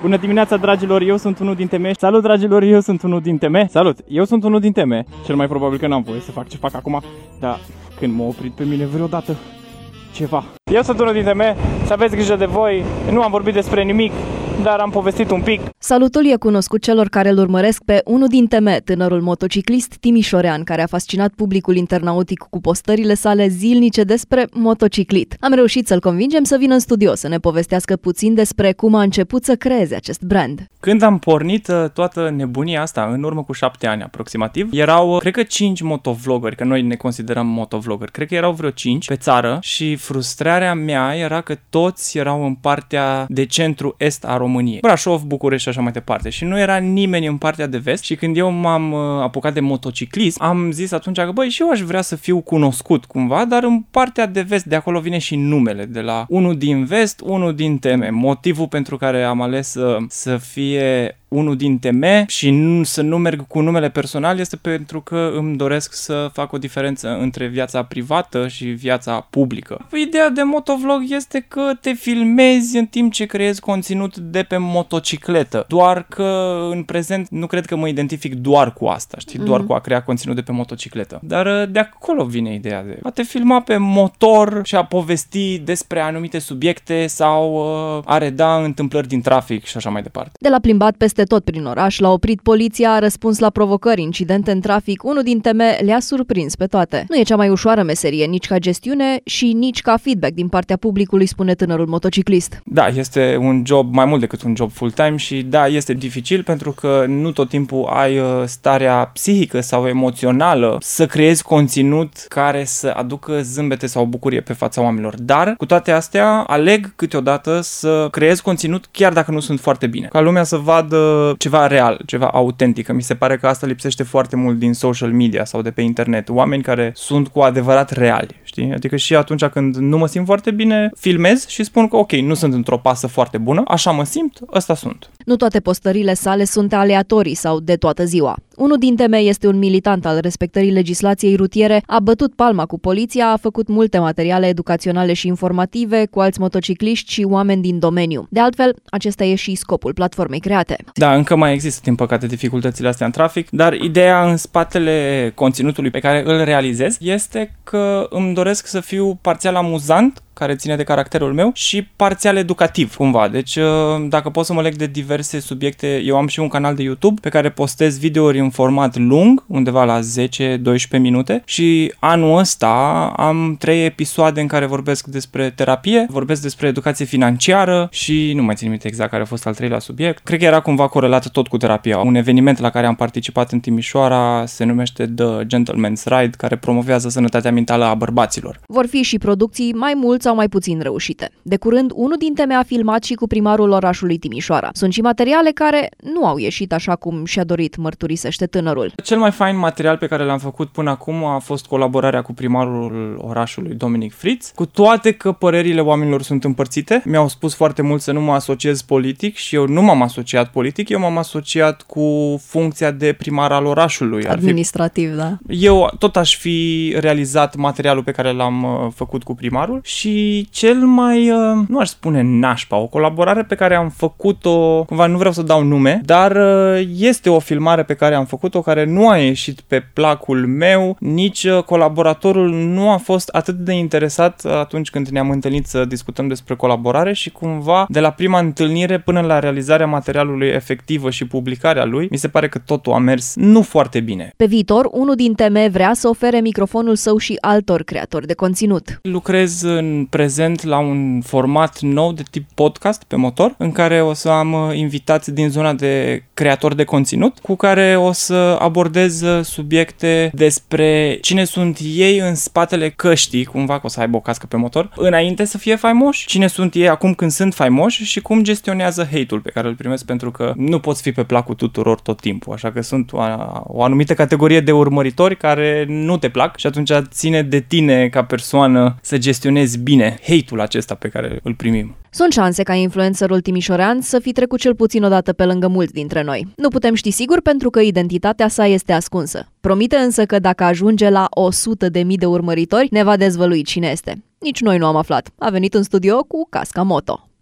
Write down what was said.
Bună dimineața, dragilor, eu sunt unul dintre me. Salut, dragilor, eu sunt unul dintre me. Salut, eu sunt unul dintre me. Cel mai probabil că n-am voie să fac ce fac acum, dar când m-a oprit pe mine vreodată ceva. Eu sunt unul dintre me, să aveți grijă de voi, nu am vorbit despre nimic, dar am povestit un pic. Salutul e cunoscut celor care îl urmăresc pe unul dintre me, tânărul motociclist timișorean, care a fascinat publicul internautic cu postările sale zilnice despre motociclit. Am reușit să-l convingem să vină în studio să ne povestească puțin despre cum a început să creeze acest brand. Când am pornit toată nebunia asta, în urmă cu 7 ani aproximativ, erau, cred că 5 motovloggeri, că noi ne considerăm motovloggeri, cred că erau vreo 5 pe țară și frustrarea mea era că toți erau în partea de centru-est a României. Brașov, București și așa mai departe. Și nu era nimeni în partea de vest și când eu m-am apucat de motociclism, am zis atunci că băi, și eu aș vrea să fiu cunoscut cumva, dar în partea de vest, de acolo vine și numele, de la unul din vest, unul din teme. Motivul pentru care am ales să fie unul din teme și să nu merg cu numele personal este pentru că îmi doresc să fac o diferență între viața privată și viața publică. Ideea de motovlog este că te filmezi în timp ce creezi conținut de pe motocicletă. Doar că în prezent nu cred că mă identific doar cu asta, știi? Doar cu a crea conținut de pe motocicletă. Dar de acolo vine ideea de a te filma pe motor și a povesti despre anumite subiecte sau a reda întâmplări din trafic și așa mai departe. De la plimbat peste tot prin oraș, l-a oprit poliția, a răspuns la provocări, incidente în trafic, unul din teme le-a surprins pe toate. Nu e cea mai ușoară meserie, nici ca gestiune și nici ca feedback din partea publicului, spune tânărul motociclist. Da, este un job mai mult decât un job full-time și da, este dificil pentru că nu tot timpul ai starea psihică sau emoțională să creezi conținut care să aducă zâmbete sau bucurie pe fața oamenilor. Dar, cu toate astea, aleg câteodată să creez conținut chiar dacă nu sunt foarte bine. Ca lumea să vadă ceva real, ceva autentic. Mi se pare că asta lipsește foarte mult din social media sau de pe internet. Oameni care sunt cu adevărat reali, știi? Adică și atunci când nu mă simt foarte bine, filmez și spun că ok, nu sunt într-o pasă foarte bună, așa mă simt, ăsta sunt. Nu toate postările sale sunt aleatorii sau de toată ziua. Unul dintre mei este un militant al respectării legislației rutiere, a bătut palma cu poliția, a făcut multe materiale educaționale și informative cu alți motocicliști și oameni din domeniu. De altfel, acesta e și scopul platformei create. Da, încă mai există, din păcate, dificultățile astea în trafic, dar ideea în spatele conținutului pe care îl realizez este că îmi doresc să fiu parțial amuzant, care ține de caracterul meu, și parțial educativ, cumva. Deci, dacă pot să mă leg de diverse subiecte, eu am și un canal de YouTube pe care postez videouri în format lung, undeva la 10-12 minute, și anul ăsta am 3 episoade în care vorbesc despre terapie, vorbesc despre educație financiară și nu mai țin minte exact care a fost al 3-lea subiect. Cred că era cumva corelat tot cu terapia. Un eveniment la care am participat în Timișoara se numește The Gentleman's Ride, care promovează sănătatea mentală a bărbaților. Vor fi și producții mai mult sau mai puțin reușite. De curând, unul dintre mei a filmat și cu primarul orașului Timișoara. Sunt și materiale care nu au ieșit așa cum și-a dorit, mărturisește tânărul. Cel mai fain material pe care l-am făcut până acum a fost colaborarea cu primarul orașului, Dominic Fritz, cu toate că părerile oamenilor sunt împărțite. Mi-au spus foarte mult să nu mă asociez politic și eu nu m-am asociat politic, eu m-am asociat cu funcția de primar al orașului. Administrativ, da. Eu tot aș fi realizat materialul pe care l-am făcut cu primarul și cel mai, nu aș spune nașpa, o colaborare pe care am făcut-o, cumva nu vreau să dau nume, dar este o filmare pe care am făcut-o care nu a ieșit pe placul meu, nici colaboratorul nu a fost atât de interesat atunci când ne-am întâlnit să discutăm despre colaborare și cumva de la prima întâlnire până la realizarea materialului efectivă și publicarea lui, mi se pare că totul a mers nu foarte bine. Pe viitor, unul din teme vrea să ofere microfonul său și altor creatori de conținut. Lucrez în prezent la un format nou de tip podcast pe motor, în care o să am invitați din zona de creatori de conținut, cu care o să abordez subiecte despre cine sunt ei în spatele căștii, cumva că o să aibă o cască pe motor, înainte să fie faimoși, cine sunt ei acum când sunt faimoși și cum gestionează hate-ul pe care îl primesc, pentru că nu poți fi pe placul tuturor tot timpul, așa că sunt o anumită categorie de urmăritori care nu te plac și atunci ține de tine ca persoană să gestionezi bine hate-ul acesta pe care îl primim. Sunt șanse ca influencerul timișorean să fi trecut cel puțin odată pe lângă mulți dintre noi. Nu putem ști sigur pentru că identitatea sa este ascunsă. Promite însă că dacă ajunge la 100.000 de urmăritori, ne va dezvălui cine este. Nici noi nu am aflat. A venit în studio cu casca moto.